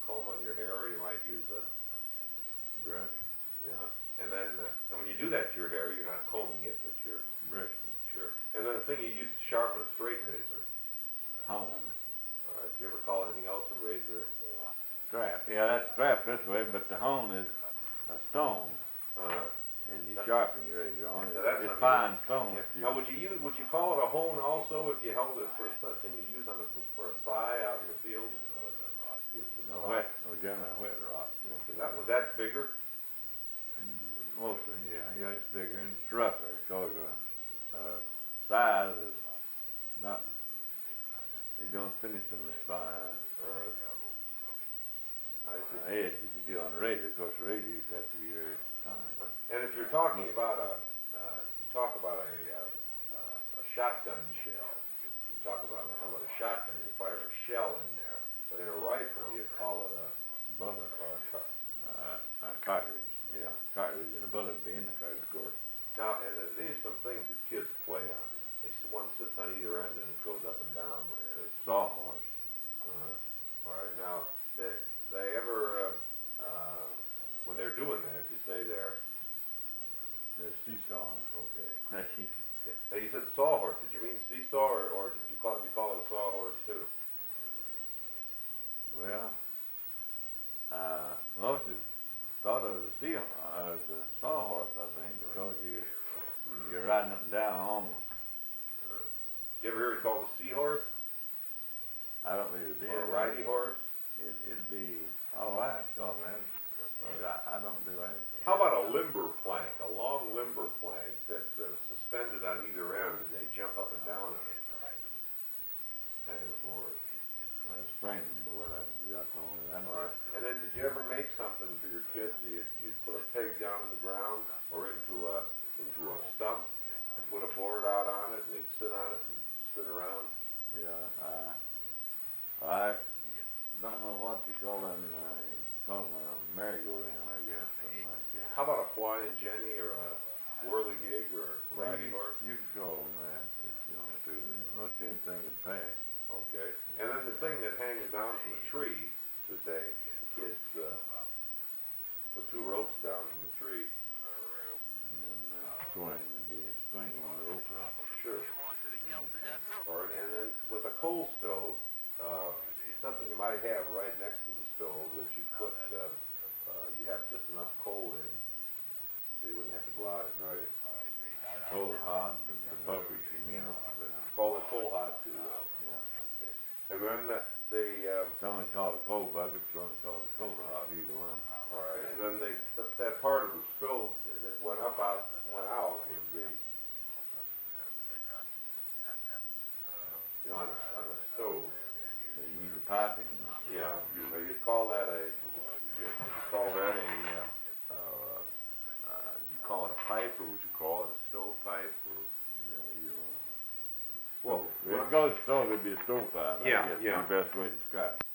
comb on your hair, or you might use a brush. yeah. And then and when you do that to your hair, you're not combing it, but you're Brushing. sure. And then the thing you use to sharpen a straight razor. Hone. All right. Do you ever call anything else a razor? Strap. Yeah, that's strap this way, but the hone is a stone. Uh-huh. And you sharpen your razor on it. So that's It's fine stone. Yeah. If you Now, would you call it a hone also if you held it for something you use for a scythe out in the field? Generally wet rock. Okay, was that bigger? Mostly, yeah, it's bigger and it's rougher because size is not. You don't finish them as fine. Edge as you do on the razor. Of course, the razor you have to be very fine. And if you're talking about a shotgun shell, you talk about a shotgun, you fire a shell in there. But in a rifle, you'd call it a bullet or a cartridge. Yeah, cartridge, and a bullet would be in the cartridge, of course. Now, and these are some things that kids play on. One sits on either end and it goes up and down like this. Sawhorse. All right. Now, they ever when they're doing that, you say they're seesawing. Okay. Yeah. Now you said sawhorse. Did you mean seesaw, or did you call it a sawhorse too? Well, most of thought of the as a sawhorse, I think, because you're riding up and down on them. You ever hear it called a seahorse? I don't believe it did. Or a riding horse? It'd be all right, call that. But I don't do that. How about a limber plank? A long limber plank that's suspended on either end, and they jump up and down on it. Kind of a board. A springing board. I don't know that. All right. And then, did you ever make something for your kids? You'd put a peg down in the ground or into a stump and put a board out on it, and they'd sit on it and spin around. Yeah. I don't know what you call them. Call them a merry-go-round, I guess, something like that. How about a flying Jenny or a whirligig or a riding horse? You can call them that if you want to. Most anything in pass. Okay. And then the thing that hangs down from the tree that the kids put two ropes down from the tree. And then swing. It'd be a swinging rope. Sure. Or, and then with a coal stove, something you might have right next to the stove that you put, you have just enough coal in, so you wouldn't have to go out at night. Coal hod, the bucket, you know. Call it coal hod too. Yeah. Okay. And then someone called it a coal bucket, someone called it a coal hod, either one. All right. And then that part of the stove that went out would be, on a stove. You mean the piping? Yeah. So you call that you call it a pipe, or would you call it a stove pipe? Or? Well, if it goes stove, it'd be a stove pipe. Yeah, I guess the best way to describe it.